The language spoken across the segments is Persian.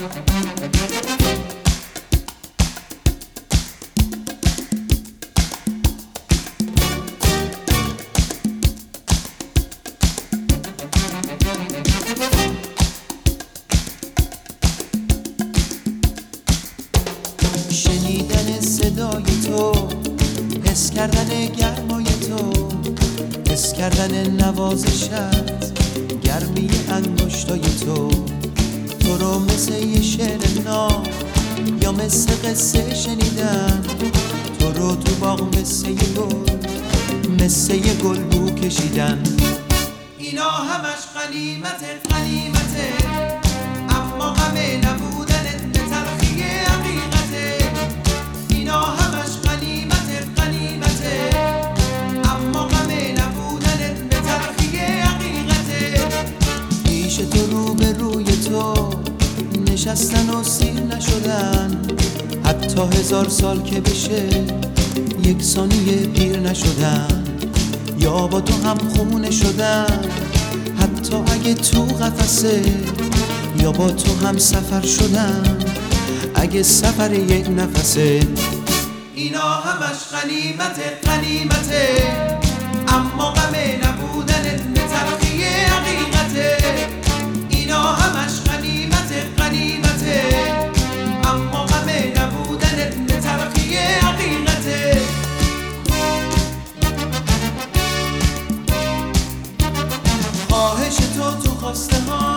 شنیدن صدای تو، حس کردن گرمای تو، حس کردن نوازشت، گرمی انگشتای تو. تو رو مثل یه شعر ناب یا مثل قصه شنیدن، تو رو تو باغ مثل یه گل، مثل یه گل بو کشیدن. اینا همش غنیمته غنیمته، اما غم نبودنت به تلخی حقیقته. اینا همش غنیمته غنیمته، اما غم نبودنت به تلخی حقیقته. پیش تو رو به روی تو نشستن و سیر نشدن، حتی 1000 سال که بشه 1 ثانیه پیر نشدن. یا با تو هم خونه شدن، حتی اگه تو قفسه، یا با تو هم سفر شدن اگه سفر 1 نفسه. اینا همش غنیمته غنیمته، اما غم نبودنت به تلخی حقیقته. اینا همش غنیمته غنیمته، اما غم نبودنت به تلخی حقیقته. خواهش تو خواسته ها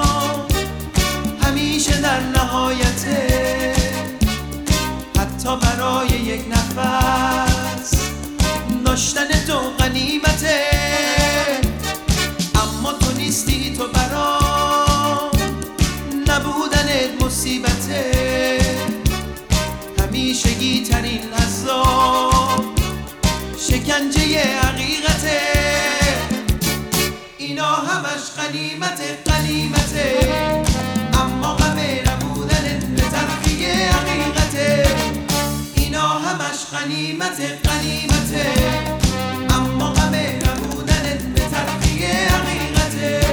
همیشه در نهایته، حتی برای 1 نفس داشتن تو غنیمته. اما تو نیستی، تو برام نبودنت مصیبته، همیشگی ترین عذاب شکنجه حقیقته. اینا همش غنیمته غنیمته، اما غم نبودنت به تلخی حقیقته. اینا همش غنیمته غنیمته، اما غم نبودنت به تلخی حقیقته.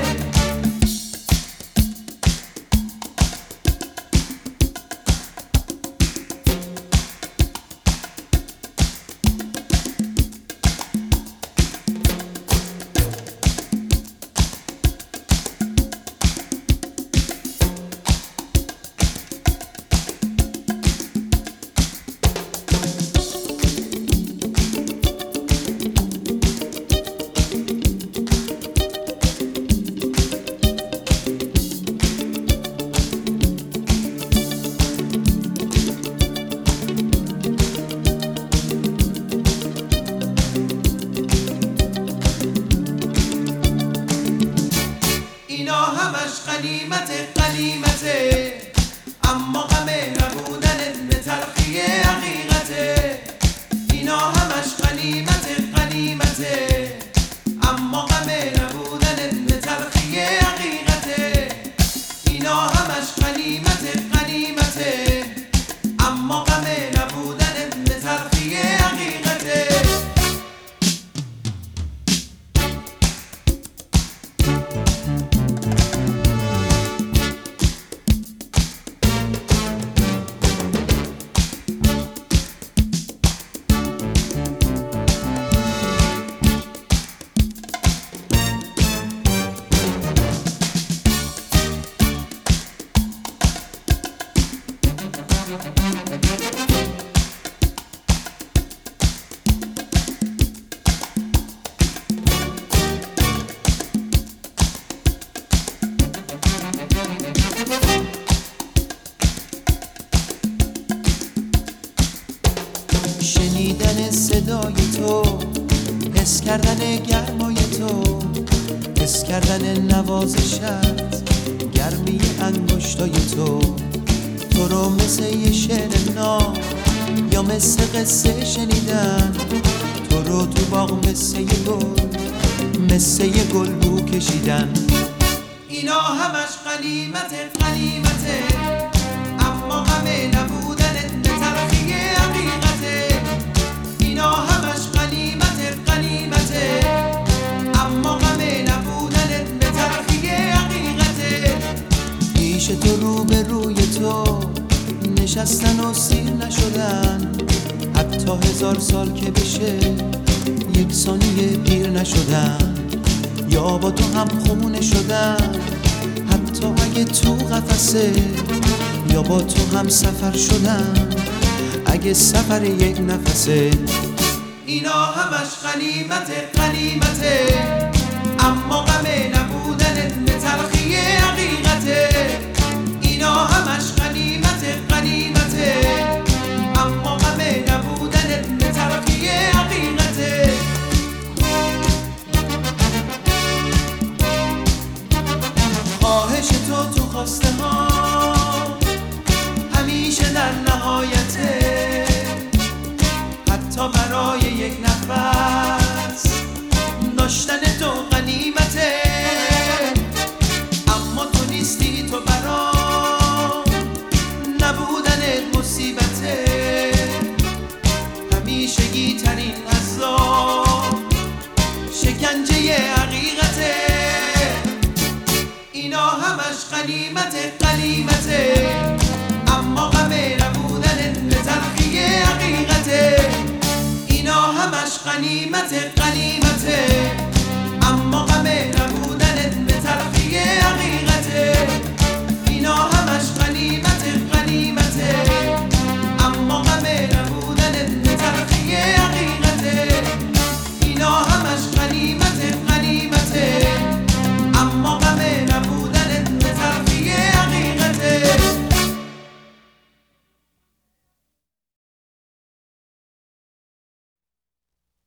غنیمته غنیمته، اما غم نبودنت به تلخی حقیقته. اینا همش غنیمته غنیمته، اما غم نبودنت به تلخی حقیقته. اینا همش غنیمته غنیمته، اما غم نبودنت به تلخی حقیقته. شنیدن صدای تو، حس کردن گرمای تو، حس کردن نوازشت، گرمی انگشتای تو. تو رو مثل یه شعر ناب یا مثل قصه شنیدن، تو رو تو باغ مثل یه گل، مثل یه گل بو کشیدن. اینا همش غنیمته غنیمته، اما غم نبودنت به تلخی حقیقته. اینا همش غنیمته غنیمته، اما غم نبودنت به تلخی حقیقته. پیش تو روبروی تو نشستن و سیر نشدن، حتی 1000 سال که بشه یک ثانیه دیر نشدن، یا با تو هم خونه شدن حتی اگه تو قفسه، یا با تو هم سفر شدن اگه سفر یک نفسه. اینا همش غنیمته اما غم نبودن به تلخی حقیقته. اینا همش غنیمته اما غم نبودن به تلخی حقیقته. خواهش تو خواسته ها همیشه در نهایته، حتی برای یک نفس داشتن تو غنیمته. اما تو نیستی، تو برام نبودنت مصیبته، همیشگی ترین عذاب شکنجه حقیقته. اینا همش غنیمته اما غم نبودن به تلخی حقیقته. اینا همش غنیمته